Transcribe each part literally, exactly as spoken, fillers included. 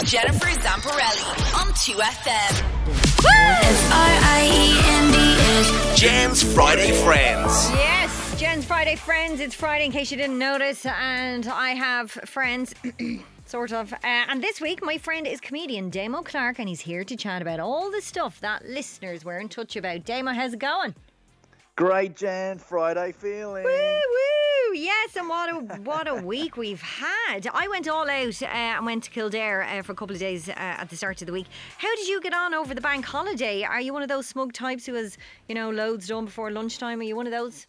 Jennifer Zamparelli on two F M. F R I E N D S. Jen's Friday Friends. Yes, Jen's Friday Friends. It's Friday in case you didn't notice, and I have friends, sort of. Uh, and this week, my friend is comedian Damo Clark, and he's here to chat about all the stuff that listeners were in touch about. Damo, how's it going? Great, Jen. Friday feeling. Woo woo! Yes, and what a what a week we've had. I went all out uh, and went to Kildare uh, for a couple of days uh, at the start of the week. How did you get on over the bank holiday? Are you one of those smug types who has, you know, loads done before lunchtime? Are you one of those?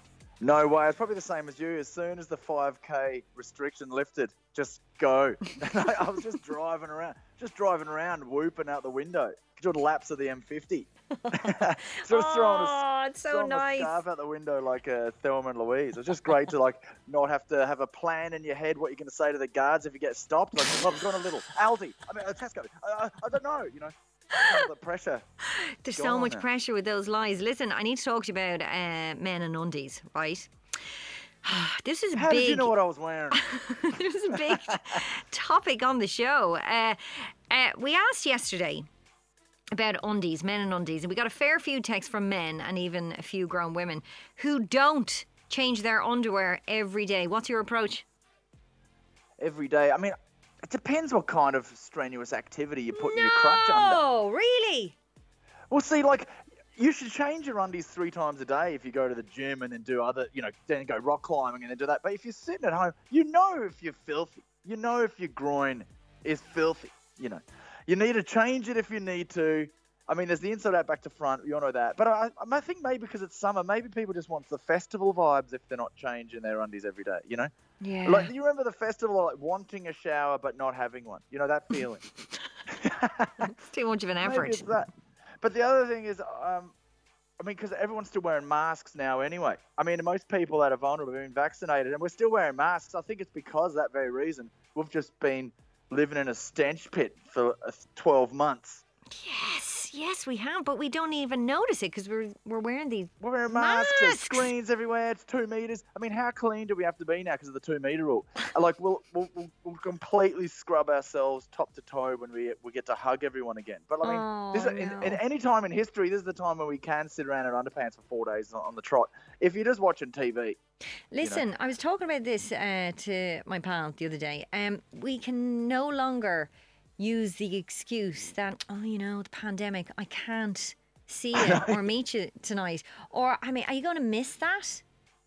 No way. It's probably the same as you. As soon as the five K restriction lifted, just go. I was just driving around, just driving around, whooping out the window, doing laps of the M fifty. Just oh, throwing a, it's so throwing nice. a scarf out the window like uh, Thelma and Louise. It's just great to like not have to have a plan in your head what you're going to say to the guards if you get stopped. Like, oh, I've gone a little Aldi. I mean, uh, Tesco. I, I, I don't know. You know, the pressure. There's Go so on much now. pressure with those lies. Listen, I need to talk to you about uh, men and undies, right? This is a How big. did you know what I was wearing? This is a big topic on the show. Uh, uh, we asked yesterday about undies, men and undies, and we got a fair few texts from men and even a few grown women who don't change their underwear every day. What's your approach? Every day. I mean, it depends what kind of strenuous activity you put your crutch under. Oh, really? Well, see, like, you should change your undies three times a day if you go to the gym and then do other, you know, then go rock climbing and then do that. But if you're sitting at home, you know if you're filthy. You know if your groin is filthy, you know. You need to change it if you need to. I mean, there's the inside out, back to front. You all know that. But I, I think maybe because it's summer, maybe people just want the festival vibes if they're not changing their undies every day, you know? Yeah. Like, you remember the festival, like wanting a shower but not having one? You know, that feeling. It's too much of an Maybe effort. it's that. But the other thing is, um, I mean, because everyone's still wearing masks now anyway. I mean, most people that are vulnerable have been vaccinated, and we're still wearing masks. I think it's because of that very reason. We've just been living in a stench pit for uh, twelve months. Yes, yes, we have, but we don't even notice it because we're we're wearing these. We're wearing masks, there's Masks! screens everywhere, it's two metres. I mean, how clean do we have to be now because of the two metre rule? Like, we'll, we'll, we'll, we'll completely scrub ourselves top to toe when we we get to hug everyone again. But, I mean, Oh, this is, in, no. in any time in history, this is the time when we can sit around in underpants for four days on, on the trot. If you're just watching T V. Listen, I was talking about this uh, to my pal the other day. Um, we can no longer use the excuse that, oh, you know, the pandemic, I can't see you or meet you tonight. Or, I mean, are you going to miss that?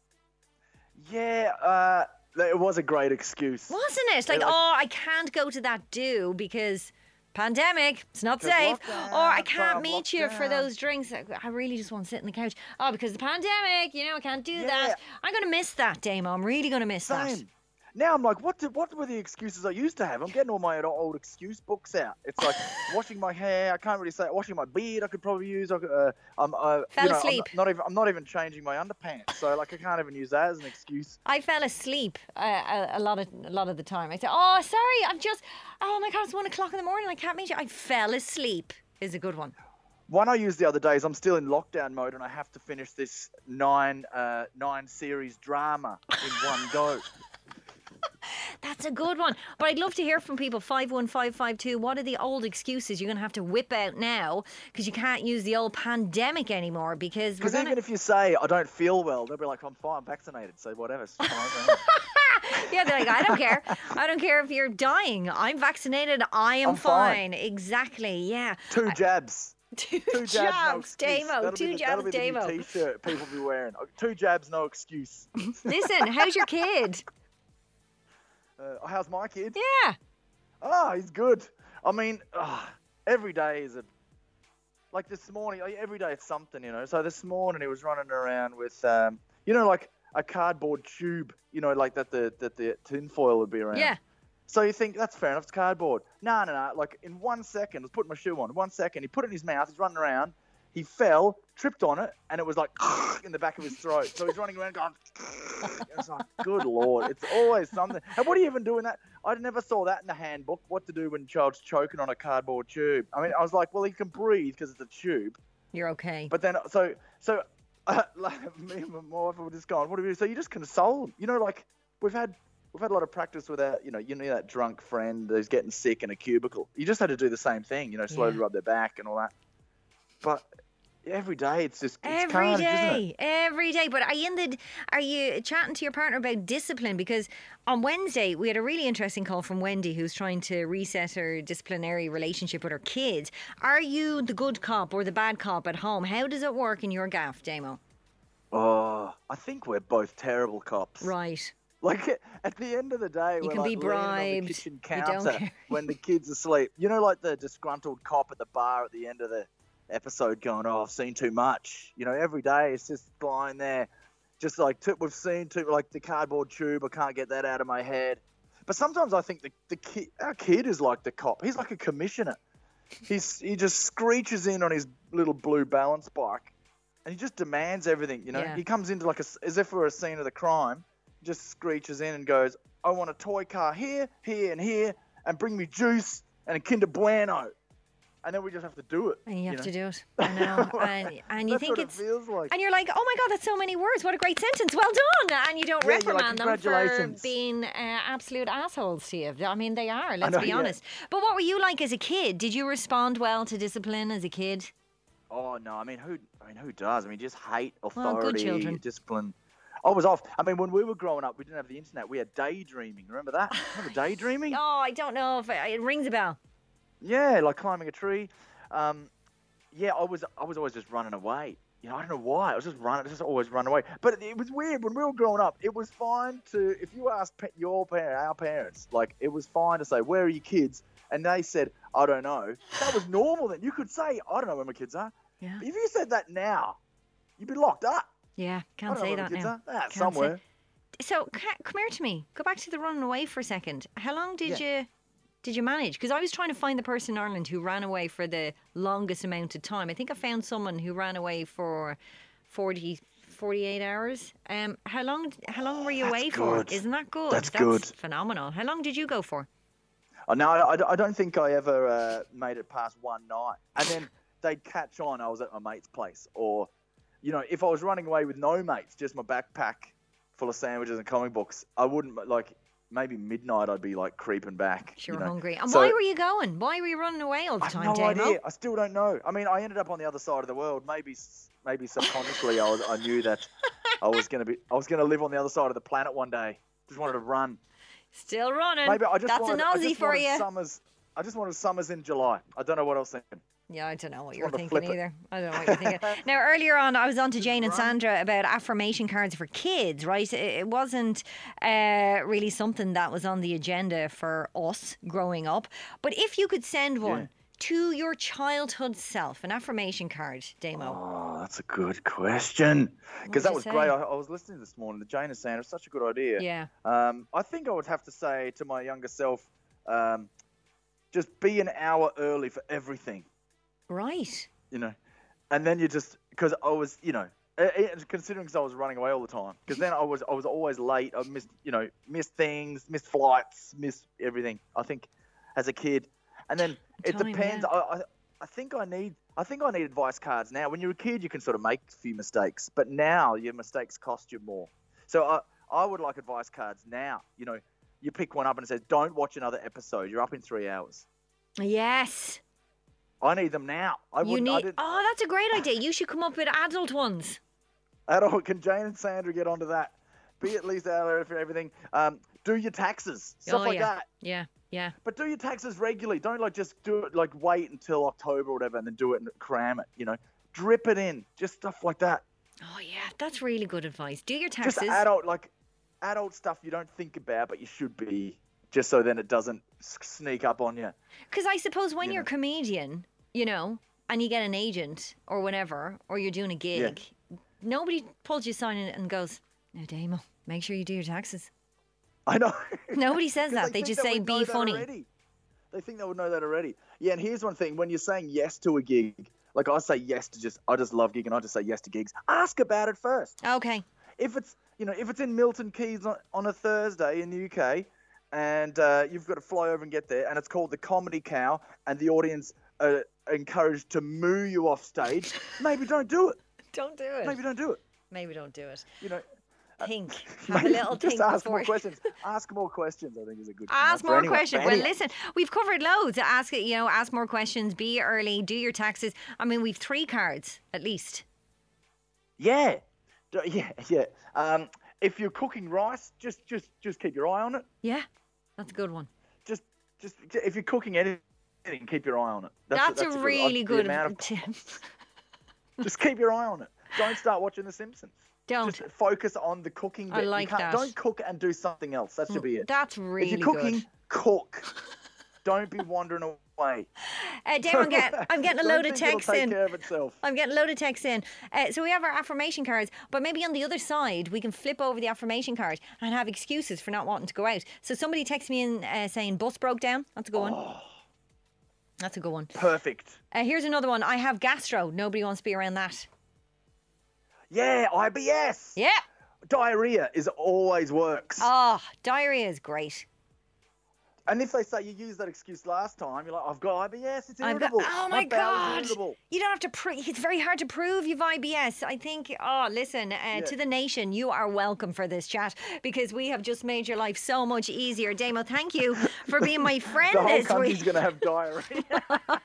Yeah, uh, it was a great excuse. Wasn't it? Like, Yeah, like- oh, I can't go to that do because pandemic, it's not 'Cause safe. lockdown, Or I sorry, can't I'm meet locked you for down. those drinks. I really just want to sit on the couch. Oh, because the pandemic, you know, I can't do Yeah. that. I'm going to miss that, Damo. I'm really going to miss that. Same. Now I'm like, what did, what were the excuses I used to have? I'm getting all my old excuse books out. It's like washing my hair. I can't really say washing my beard. I could probably use. I could, uh, I'm, uh, Fell you know, asleep. I'm not, not even. I'm not even changing my underpants. So like, I can't even use that as an excuse. I fell asleep uh, a, a lot of a lot of the time. I said, "Oh, sorry, I'm just. Oh my God, it's one o'clock in the morning. I can't meet you." I fell asleep. Is a good one. One I used the other day is I'm still in lockdown mode and I have to finish this nine uh, nine series drama in one go. That's a good one. But I'd love to hear from people. Five one five five two. What are the old excuses you're going to have to whip out now because you can't use the old pandemic anymore? Because we're Because gonna... even if you say I don't feel well, they'll be like, I'm fine, I'm vaccinated, so whatever. It's fine. yeah, they're like, I don't care. I don't care if you're dying. I'm vaccinated. I am I'm fine. fine. Exactly. Yeah. Two jabs. Two Two jabs, no jabs, excuse. Damo. That'll be Two the, that'll jabs, be the new Damo. T-shirt people be wearing. Two jabs, no excuse. Listen, how's your kid? Uh, how's my kid? Yeah. Oh, he's good. I mean, oh, every day is a like this morning. like, Every day it's something, you know. So this morning he was running around with, um, you know, like a cardboard tube, you know, like that the that the tinfoil would be around. Yeah. So you think, that's fair enough, it's cardboard. No, no, no. Like, in one second, I was putting my shoe on. One second, he put it in his mouth, he's running around. He fell, tripped on it, and it was like in the back of his throat. So he's running around going, it's like, good Lord. It's always something. And what do you even do in that? I never saw that in the handbook, what to do when a child's choking on a cardboard tube. I mean, I was like, well, he can breathe because it's a tube. You're okay. But then, so, so uh, like, me and my wife were just going, what do we do? So you just console him. You know, like, we've had we've had a lot of practice with that. You know, you know that drunk friend who's getting sick in a cubicle. You just had to do the same thing. You know, slowly Yeah. rub their back and all that. But every day, it's just it's Every carnage, isn't it? day, every day. But are you in the? Are you chatting to your partner about discipline? Because on Wednesday we had a really interesting call from Wendy, who's trying to reset her disciplinary relationship with her kids. Are you the good cop or the bad cop at home? How does it work in your gaff, Damo? Oh, I think we're both terrible cops. Right. Like at the end of the day, You we're can like be leaning on bribed. the kitchen You don't counter care. when the kid's asleep. You know, like the disgruntled cop at the bar at the end of the episode going, "Oh, I've seen too much." You know, every day it's just lying there, just like t- we've seen too, like the cardboard tube. I can't get that out of my head. But sometimes I think the the kid, our kid, is like the cop. He's like a commissioner. He's he just screeches in on his little blue balance bike, and he just demands everything. You know, Yeah. he comes into like a, as if we're a scene of the crime. Just screeches in and goes, "I want a toy car here, here, and here, and bring me juice and a Kinder Bueno." And then we just have to do it. And you have know? to do it. I know. and and you That's think what it's it feels like. and you're like, oh my God, that's so many words. What a great sentence. Well done. And you don't Yeah, you're like, reprimand them for "Congratulations." being uh, absolute assholes to you. I mean, they are, let's know, be yeah. honest. But what were you like as a kid? Did you respond well to discipline as a kid? Oh no, I mean who? I mean who does? I mean just hate Well, authority, good children. discipline. I was off. I mean when we were growing up, we didn't have the internet. We had daydreaming. Remember that? Remember daydreaming? Oh, I don't know if it, it rings a bell. Yeah, like climbing a tree. Um, yeah, I was. I was always just running away. You know, I don't know why. I was just running. Just always run away. But it was weird when we were growing up. It was fine to if you asked pa- your parent, our parents, like it was fine to say, "Where are your kids?" And they said, "I don't know." That was normal then. You could say, "I don't know where my kids are." Yeah. But if you said that now, you'd be locked up. Yeah, I can't don't know say where that my kids now. are. Ah, Can't say- somewhere. So ca- come here to me. Go back to the running away for a second. How long did you did you manage? Because I was trying to find the person in Ireland who ran away for the longest amount of time. I think I found someone who ran away for forty, forty-eight hours. Um, how long? How long were you That's away for? good. Isn't that good? That's good. Phenomenal. How long did you go for? Oh, no, I, I don't think I ever uh, made it past one night. And then they'd catch on I was at my mate's place. Or, you know, if I was running away with no mates, just my backpack full of sandwiches and comic books, I wouldn't, like, maybe midnight I'd be, like, creeping back. Sure, you know. hungry. And So- why were you going? Why were you running away all the I have time, no Damo? idea. I still don't know. I mean, I ended up on the other side of the world. Maybe, s- maybe subconsciously, I was, I knew that I was gonna be, I was gonna live on the other side of the planet one day. Just wanted to run. Still running. Maybe I just That's wanted, an I Aussie just for wanted you. Summers. I just wanted summers in July. I don't know what I was thinking. Yeah, I don't know what you were wanted to thinking flip it. either. I don't know what you're thinking. Now, earlier on, I was on to Jane and Sandra about affirmation cards for kids, right? It it wasn't uh, really something that was on the agenda for us growing up. But if you could send one to your childhood self, an affirmation card, Damo. Oh, that's a good question. Because would that you was say? great. I, I was listening this morning to Jane and Sandra. Such a good idea. Yeah. Um, I think I would have to say to my younger self, um, just be an hour early for everything. Right. You know, and then you just because I was, you know, eh, eh, considering because I was running away all the time. Because then I was, I was always late. I missed, you know, missed things, missed flights, missed everything. I think as a kid, and then it Time, depends. yeah. I, I, I think I need, I think I need advice cards now. When you're a kid, you can sort of make a few mistakes, but now your mistakes cost you more. So I, I would like advice cards now. You know, you pick one up and it says, "Don't watch another episode. You're up in three hours." Yes. I need them now. I You wouldn't. I need. didn't, Oh, that's a great idea. You should come up with adult ones. Adult, can Jane and Sandra get onto that? Be at least out there for everything. Um, do your taxes, stuff oh, like yeah. that. Yeah. Yeah. But do your taxes regularly. Don't like just do it like wait until October or whatever and then do it and cram it. You know, drip it in, just stuff like that. Oh, yeah. That's really good advice. Do your taxes. Just adult like adult stuff you don't think about but you should be, just so then it doesn't s- sneak up on you. Because I suppose when You you're a know. comedian, you know, and you get an agent or whatever, or you're doing a gig, nobody pulls you aside and goes, "Now, Damo, make sure you do your taxes." I know. Nobody says 'Cause that. They think just that say, we'd know "Be that funny." already. They think they would know that already. Yeah, and here's one thing: when you're saying yes to a gig, like I say yes to just, I just love gigging. I just say yes to gigs. Ask about it first. Okay. If it's, you know, if it's in Milton Keynes on, on a Thursday in the U K, and uh, you've got to fly over and get there, and it's called the Comedy Cow, and the audience are encouraged to moo you off stage, maybe don't do it. Don't do it. Maybe don't do it. Maybe don't do it. You know, think. Have a little Just think ask before. more questions. Ask more questions, I think is a good Ask command for more anyone. questions. For Well, anyone. listen, we've covered loads. Ask it, you know, ask more questions. Be early. Do your taxes. I mean, we've three cards at least. Yeah, D- yeah, yeah. Um, if you're cooking rice, just, just, just keep your eye on it. Yeah, that's a good one. Just, just if you're cooking anything, keep your eye on it. That's, that's a good- really the good amount of- tip. Just keep your eye on it. Don't start watching The Simpsons. Don't. Just focus on the cooking I bit. You like can't- that. Don't cook and do something else. That should be it. That's really if you're cooking, good. cook. Don't be wandering away. Uh, Dave, I'm, get, I'm getting a Don't load of think it'll texts take in. care of itself. I'm getting a load of texts in. Uh, so we have our affirmation cards, but maybe on the other side, we can flip over the affirmation card and have excuses for not wanting to go out. So somebody texted me in uh, saying bus broke down. That's a good one. Oh. That's a good one. Perfect. Uh, here's another one. I have gastro. Nobody wants to be around that. Yeah, I B S. Yeah. Diarrhea is always works. Oh, diarrhea is great. And if they say you used that excuse last time, you're like, I've got I B S. It's I've got- irritable. oh my, bowel is God. irritable. You don't have to prove. It's very hard to prove you've I B S. I think, oh, listen, uh, to the nation, you are welcome for this chat because we have just made your life so much easier. Damo, thank you for being my friend The whole this country's week. going to have diarrhea.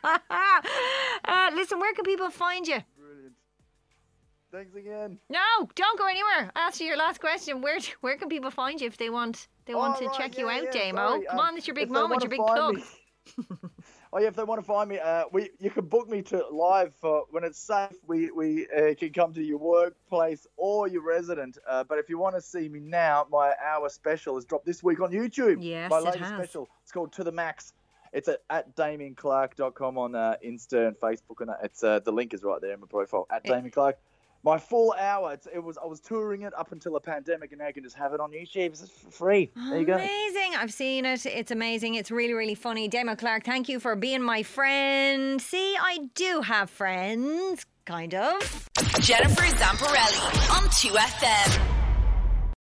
uh, listen, where can people find you? Brilliant. Thanks again. No, don't go anywhere. Ask you your last question. Where where can people find you if they want they want Oh, to right, check yeah, you out, yeah, Damo? sorry. Come Um, on, it's your big if they moment, your big wanna plug. find me- Oh yeah, if they want to find me, uh, we you can book me to live for when it's safe. We we uh, can come to your workplace or your resident. Uh, but if you want to see me now, my hour special has dropped this week on YouTube. Yes, my it latest has. special. It's called To the Max. It's at, at damien clark dot com on uh, Insta and Facebook, and it's uh, the link is right there in my profile at Damien Clark. My full hour. It's, it was I was touring it up until a pandemic, and now you can just have it on YouTube. It's just free. There you go. Amazing. I've seen it. It's amazing. It's really, really funny. Damo Clark, thank you for being my friend. See, I do have friends, kind of. Jennifer Zamparelli on two F M.